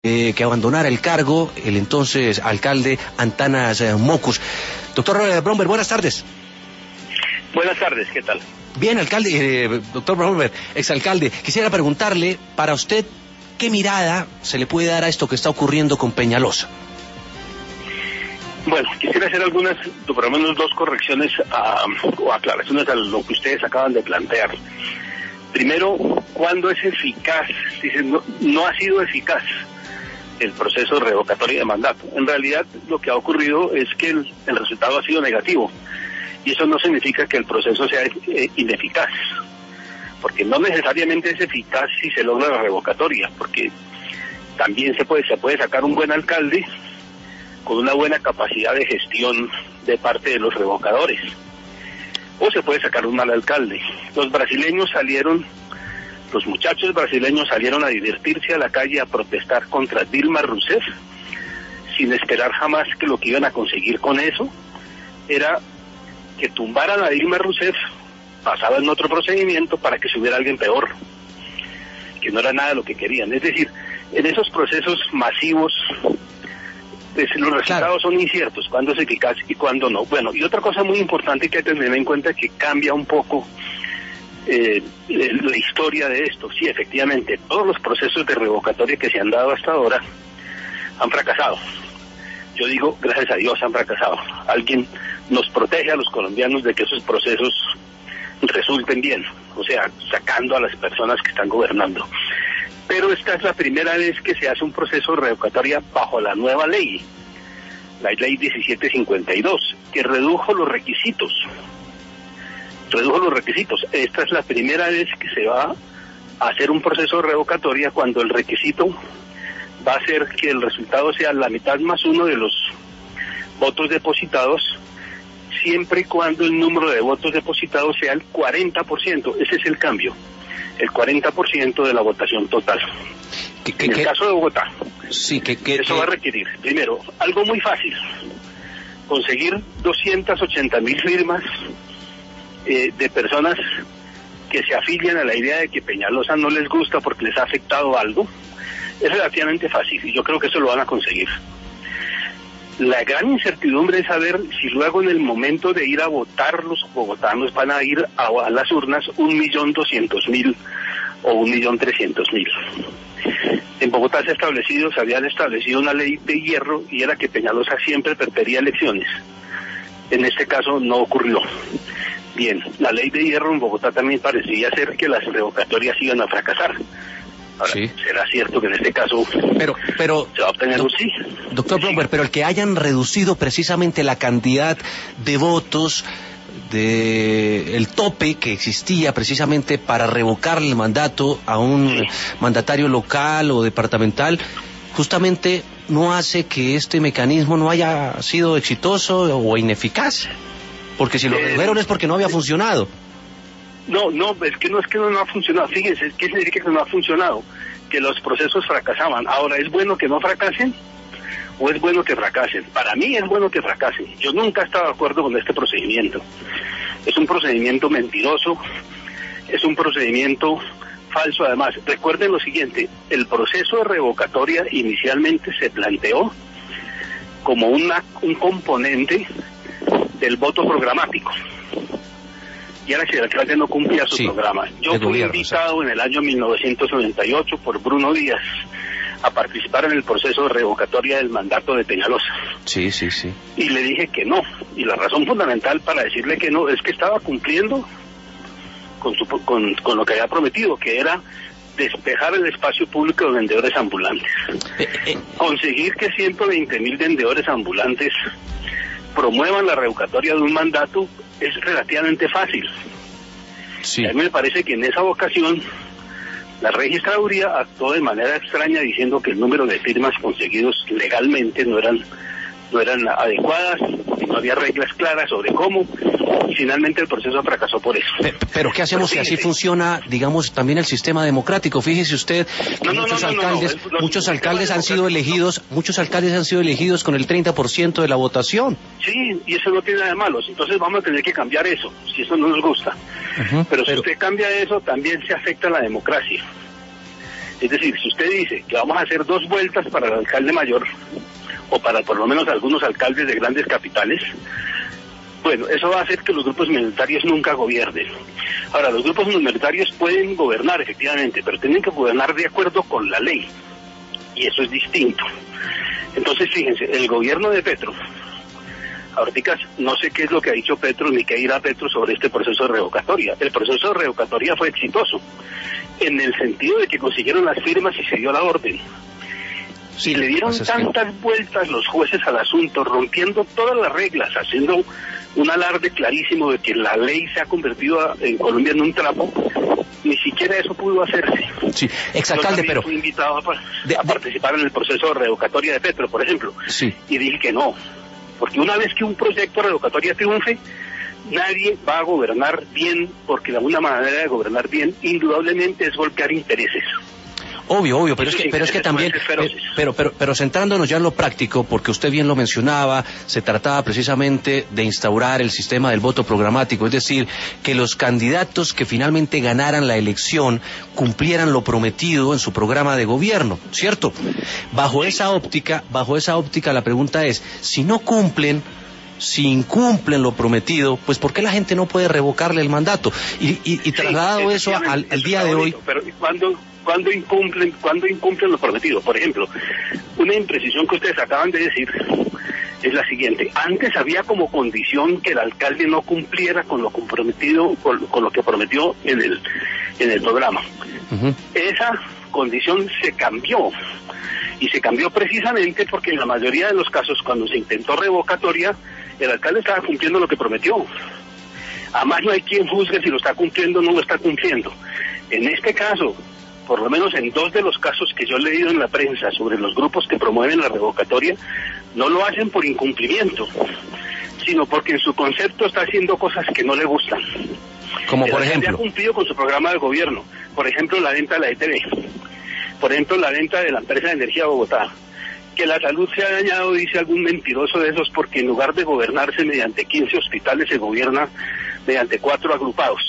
que abandonara el cargo el entonces alcalde Antanas Mockus. Doctor Bromberg, buenas tardes. Buenas tardes, ¿qué tal? Bien, alcalde, doctor Bromberg, exalcalde, quisiera preguntarle, para usted, ¿qué mirada se le puede dar a esto que está ocurriendo con Peñalosa? Bueno, quisiera hacer algunas, por lo menos dos correcciones o aclaraciones a lo que ustedes acaban de plantear. Primero, ¿cuándo es eficaz? Dicen, no ha sido eficaz el proceso revocatorio de mandato. En realidad, lo que ha ocurrido es que el resultado ha sido negativo. Y eso no significa que el proceso sea ineficaz. Porque no necesariamente es eficaz si se logra la revocatoria. Porque también se puede sacar un buen alcalde con una buena capacidad de gestión de parte de los revocadores. O se puede sacar un mal alcalde. Los muchachos brasileños salieron a divertirse a la calle a protestar contra Dilma Rousseff, sin esperar jamás que lo que iban a conseguir con eso era que tumbaran a Dilma Rousseff, pasaba en otro procedimiento para que subiera alguien peor, que no era nada lo que querían. Es decir, en esos procesos masivos, pues, los resultados son inciertos, cuándo es eficaz y cuándo no. Bueno, y otra cosa muy importante que hay que tener en cuenta, que cambia un poco la historia de esto. Sí, efectivamente, todos los procesos de revocatoria que se han dado hasta ahora han fracasado. Yo digo, gracias a Dios han fracasado. Alguien nos protege a los colombianos de que esos procesos resulten bien, o sea, sacando a las personas que están gobernando. Pero esta es la primera vez que se hace un proceso de revocatoria bajo la nueva ley, la ley 1752, que redujo los requisitos. Esta es la primera vez que se va a hacer un proceso de revocatoria cuando el requisito va a ser que el resultado sea la mitad más uno de los votos depositados, siempre y cuando el número de votos depositados sea el 40%. Ese es el cambio, el 40% de la votación total. En el caso de Bogotá, sí, eso va a requerir, primero, algo muy fácil: conseguir 280.000 firmas de personas que se afilian a la idea de que Peñalosa no les gusta porque les ha afectado algo. Es relativamente fácil y yo creo que eso lo van a conseguir. La gran incertidumbre es saber si luego, en el momento de ir a votar, los bogotanos van a ir a las urnas 1.200.000 o 1.300.000. En Bogotá se habían establecido una ley de hierro, y era que Peñalosa siempre perdería elecciones. En este caso no ocurrió. Bien, la ley de hierro en Bogotá también parecía ser que las revocatorias iban a fracasar. Ahora, sí. ¿Será cierto que en este caso pero se va a obtener un sí? Doctor Bromberg, pero el que hayan reducido precisamente la cantidad de votos, el tope que existía precisamente para revocar el mandato a un mandatario local o departamental, justamente no hace que este mecanismo no haya sido exitoso o ineficaz. Porque si lo redujeron es porque no había funcionado. No, es que no ha funcionado. Fíjense, ¿qué significa que no ha funcionado? Que los procesos fracasaban. Ahora, ¿es bueno que no fracasen o es bueno que fracasen? Para mí es bueno que fracasen. Yo nunca he estado de acuerdo con este procedimiento. Es un procedimiento mentiroso, es un procedimiento falso. Además, recuerden lo siguiente: el proceso de revocatoria inicialmente se planteó como un componente del voto programático. Y ahora, si el alcalde no cumplía su programa. Yo fui invitado en el año 1998 por Bruno Díaz a participar en el proceso de revocatoria del mandato de Peñalosa. Sí. Y le dije que no. Y la razón fundamental para decirle que no es que estaba cumpliendo con lo que había prometido, que era despejar el espacio público de vendedores ambulantes. Conseguir que 120.000 vendedores ambulantes promuevan la revocatoria de un mandato es relativamente fácil. Sí. A mí me parece que en esa ocasión la registraduría actuó de manera extraña, diciendo que el número de firmas conseguidos legalmente no eran adecuadas, y no había reglas claras sobre cómo, y finalmente el proceso fracasó por eso. Pero ¿qué hacemos si así funciona, digamos, también el sistema democrático? Fíjese usted que muchos alcaldes han sido elegidos con el 30% de la votación. Sí, y eso no tiene nada de malo. Entonces vamos a tener que cambiar eso, si eso no nos gusta. Pero si usted cambia eso, también se afecta la democracia. Es decir, si usted dice que vamos a hacer 2 vueltas para el alcalde mayor, o para por lo menos algunos alcaldes de grandes capitales, bueno, eso va a hacer que los grupos minoritarios nunca gobiernen. Ahora, los grupos minoritarios pueden gobernar, efectivamente, pero tienen que gobernar de acuerdo con la ley, y eso es distinto. Entonces, fíjense, el gobierno de Petro, ahorita no sé qué es lo que ha dicho Petro ni qué dirá Petro sobre este proceso de revocatoria. El proceso de revocatoria fue exitoso, en el sentido de que consiguieron las firmas y se dio la orden. Sí, y le dieron tantas vueltas los jueces al asunto, rompiendo todas las reglas, haciendo un alarde clarísimo de que la ley se ha convertido en Colombia en un trapo. Ni siquiera eso pudo hacerse. Sí, exalcalde, pero fui invitado a participar en el proceso de revocatoria de Petro, por ejemplo, sí, y dije que no, porque una vez que un proyecto de revocatoria triunfe, nadie va a gobernar bien, porque la única manera de gobernar bien, indudablemente, es golpear intereses. Obvio, pero es que también, pero centrándonos ya en lo práctico, porque usted bien lo mencionaba, se trataba precisamente de instaurar el sistema del voto programático, es decir, que los candidatos que finalmente ganaran la elección cumplieran lo prometido en su programa de gobierno, ¿cierto? Bajo esa óptica, la pregunta es, si incumplen lo prometido, pues ¿por qué la gente no puede revocarle el mandato? Y trasladado eso al día de hoy. Pero ¿cuándo incumplen lo prometido? Por ejemplo, una imprecisión que ustedes acaban de decir es la siguiente: antes había como condición que el alcalde no cumpliera con lo comprometido, con lo que prometió en el programa. Uh-huh. Esa condición se cambió. Y se cambió precisamente porque en la mayoría de los casos, cuando se intentó revocatoria, el alcalde estaba cumpliendo lo que prometió. Además, no hay quien juzgue si lo está cumpliendo o no lo está cumpliendo. En este caso, por lo menos en 2 de los casos que yo he leído en la prensa sobre los grupos que promueven la revocatoria, no lo hacen por incumplimiento, sino porque en su concepto está haciendo cosas que no le gustan. Como por ejemplo, ha cumplido con su programa de gobierno, por ejemplo, la venta de la ETV. Por ejemplo, la venta de la empresa de energía Bogotá. Que la salud se ha dañado, dice algún mentiroso de esos, porque en lugar de gobernarse mediante 15 hospitales, se gobierna mediante 4 agrupados.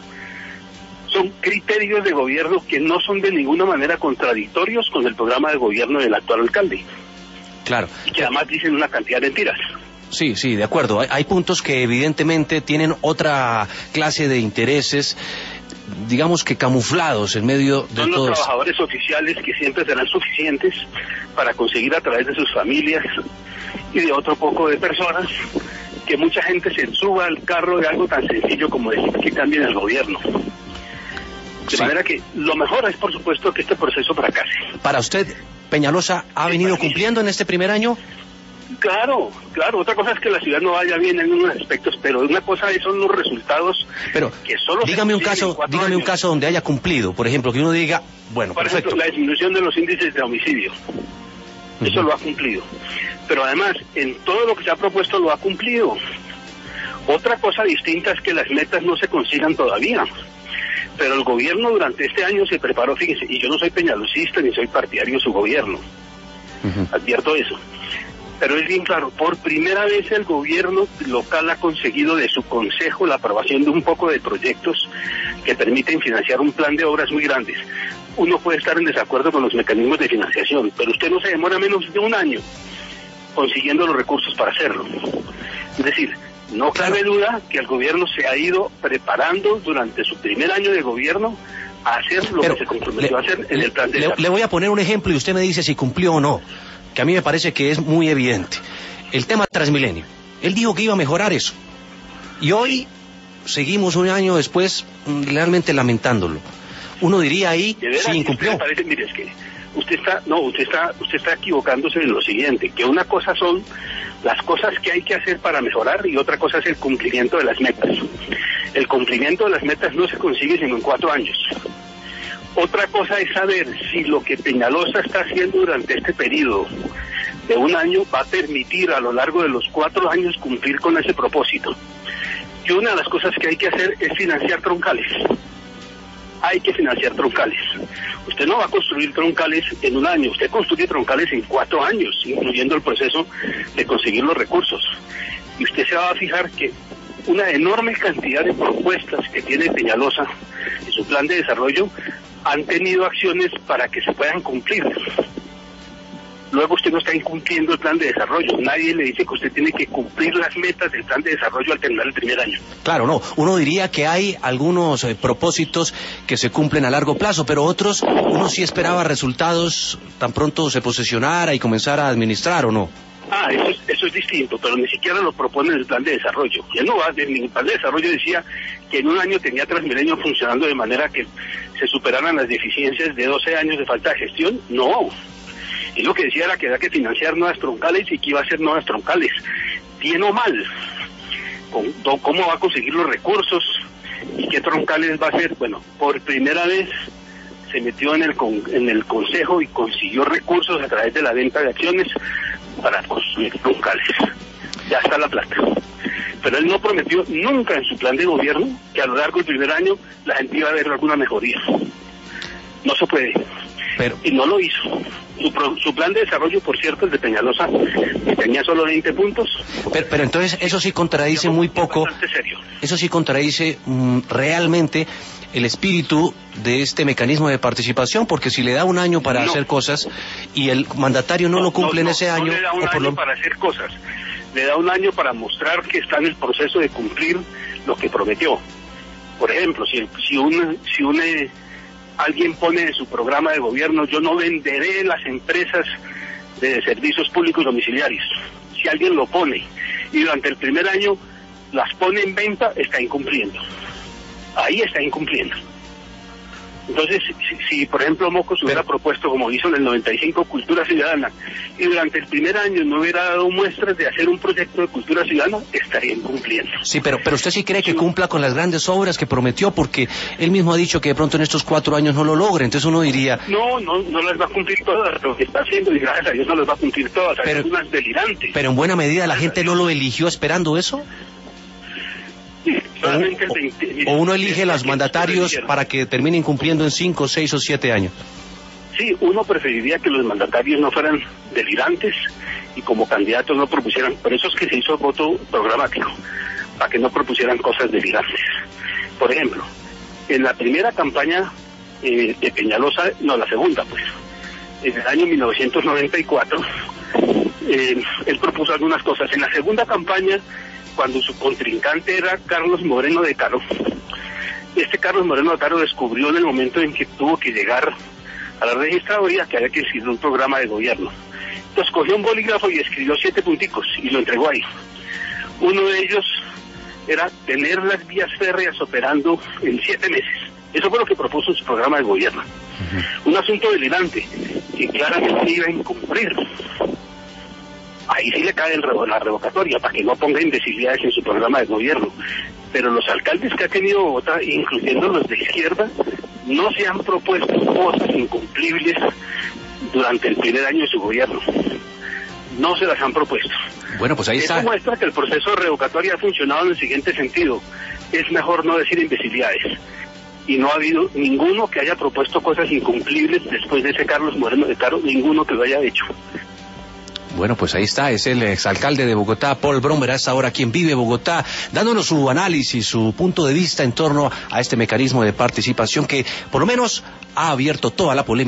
Son criterios de gobierno que no son de ninguna manera contradictorios con el programa de gobierno del actual alcalde. Claro. Y que además dicen una cantidad de mentiras. Sí, de acuerdo. Hay puntos que evidentemente tienen otra clase de intereses, digamos que camuflados en medio de son todos. Los trabajadores oficiales que siempre serán suficientes para conseguir a través de sus familias y de otro poco de personas que mucha gente se suba al carro de algo tan sencillo como decir que cambien el gobierno. De manera que lo mejor es, por supuesto, que este proceso fracase. ¿Para usted, Peñalosa, ha venido cumpliendo en este primer año? Claro. Otra cosa es que la ciudad no vaya bien en unos aspectos, pero una cosa son los resultados. Pero que solo dígame un caso donde haya cumplido, por ejemplo, que uno diga, bueno, por perfecto. ejemplo, la disminución de los índices de homicidio. Eso lo ha cumplido. Pero además, en todo lo que se ha propuesto lo ha cumplido. Otra cosa distinta es que las metas no se consigan todavía. Pero el gobierno durante este año se preparó, fíjense, y yo no soy peñalosista ni soy partidario de su gobierno. Advierto eso. Pero es bien claro, por primera vez el gobierno local ha conseguido de su consejo la aprobación de un poco de proyectos que permiten financiar un plan de obras muy grandes. Uno puede estar en desacuerdo con los mecanismos de financiación, pero usted no se demora menos de un año consiguiendo los recursos para hacerlo. Es decir, no cabe duda que el gobierno se ha ido preparando durante su primer año de gobierno a hacer lo que se comprometió a hacer en el plan de desarrollo. Le voy a poner un ejemplo y usted me dice si cumplió o no, que a mí me parece que es muy evidente. El tema Transmilenio. Él dijo que iba a mejorar eso. Y hoy seguimos un año después realmente lamentándolo. Uno diría ahí, sí incumplió. Mire, es que usted está equivocándose en lo siguiente, que una cosa son las cosas que hay que hacer para mejorar y otra cosa es el cumplimiento de las metas. El cumplimiento de las metas no se consigue sino en 4 años. Otra cosa es saber si lo que Peñalosa está haciendo durante este periodo de un año va a permitir a lo largo de los 4 años cumplir con ese propósito. Y una de las cosas que hay que hacer es financiar troncales. Hay que financiar troncales. Usted no va a construir troncales en un año, usted construye troncales en 4 años, incluyendo el proceso de conseguir los recursos. Y usted se va a fijar que una enorme cantidad de propuestas que tiene Peñalosa en su plan de desarrollo han tenido acciones para que se puedan cumplir. Luego usted no está incumpliendo el plan de desarrollo. Nadie le dice que usted tiene que cumplir las metas del plan de desarrollo al terminar el primer año. Claro, no. Uno diría que hay algunos propósitos que se cumplen a largo plazo, pero otros uno sí esperaba resultados tan pronto se posesionara y comenzara a administrar, ¿o no? Eso es distinto, pero ni siquiera lo propone en el plan de desarrollo. Ya no va, en el plan de desarrollo decía que en un año tenía Transmilenio funcionando de manera que se superaran las deficiencias de 12 años de falta de gestión. No. Y lo que decía era que había que financiar nuevas troncales y que iba a hacer nuevas troncales. Bien o mal. ¿Cómo va a conseguir los recursos? ¿Y qué troncales va a hacer? Bueno, por primera vez se metió en el consejo y consiguió recursos a través de la venta de acciones para construir troncales. Ya está la plata. Pero él no prometió nunca en su plan de gobierno que a lo largo del primer año la gente iba a ver alguna mejoría. No se puede. Y no lo hizo. Su plan de desarrollo, por cierto, el de Peñalosa, que tenía solo 20 puntos. Pero entonces eso sí contradice muy poco. Eso sí contradice realmente el espíritu de este mecanismo de participación, porque si le da un año para hacer cosas y el mandatario no lo cumple en ese año... No le da un año para hacer cosas, le da un año para mostrar que está en el proceso de cumplir lo que prometió. Por ejemplo, si alguien pone en su programa de gobierno: yo no venderé las empresas de servicios públicos domiciliarios. Si alguien lo pone y durante el primer año las pone en venta, está incumpliendo. Ahí está incumpliendo. Entonces, si por ejemplo Mocos hubiera propuesto, como hizo en el 95, cultura ciudadana, y durante el primer año no hubiera dado muestras de hacer un proyecto de cultura ciudadana, estaría incumpliendo. Sí, pero usted sí cree que cumpla con las grandes obras que prometió, porque él mismo ha dicho que de pronto en estos 4 años no lo logre. Entonces uno diría... No las va a cumplir todas, lo que está haciendo, y gracias a Dios no las va a cumplir todas, hay unas delirantes. Pero en buena medida la gente no lo eligió esperando eso. O uno elige los mandatarios para que terminen cumpliendo en 5, 6 o 7 años. Sí, uno preferiría que los mandatarios no fueran delirantes y como candidatos no propusieran. Por eso es que se hizo voto programático, para que no propusieran cosas delirantes. Por ejemplo, en la primera campaña de Peñalosa, no, la segunda pues, en el año 1994, él propuso algunas cosas. En la segunda campaña, cuando su contrincante era Carlos Moreno de Caro, Carlos Moreno de Caro descubrió en el momento en que tuvo que llegar a la registraduría que había que escribir un programa de gobierno. Entonces cogió un bolígrafo y escribió 7 punticos y lo entregó ahí. Uno de ellos era tener las vías férreas operando en 7 meses. Eso fue lo que propuso en su programa de gobierno. Un asunto delirante que claramente iba a incumplir. Ahí sí le cae la revocatoria, para que no ponga imbecilidades en su programa de gobierno. Pero los alcaldes que ha tenido Bogotá, incluyendo los de izquierda, no se han propuesto cosas incumplibles durante el primer año de su gobierno. No se las han propuesto. Bueno, pues ahí está. Eso muestra que el proceso revocatorio ha funcionado en el siguiente sentido: es mejor no decir imbecilidades. Y no ha habido ninguno que haya propuesto cosas incumplibles después de ese Carlos Moreno de Caro, ninguno que lo haya hecho. Bueno, pues ahí está, es el exalcalde de Bogotá, Paul Brommer, a esta hora quien vive Bogotá, dándonos su análisis, su punto de vista en torno a este mecanismo de participación que por lo menos ha abierto toda la polémica.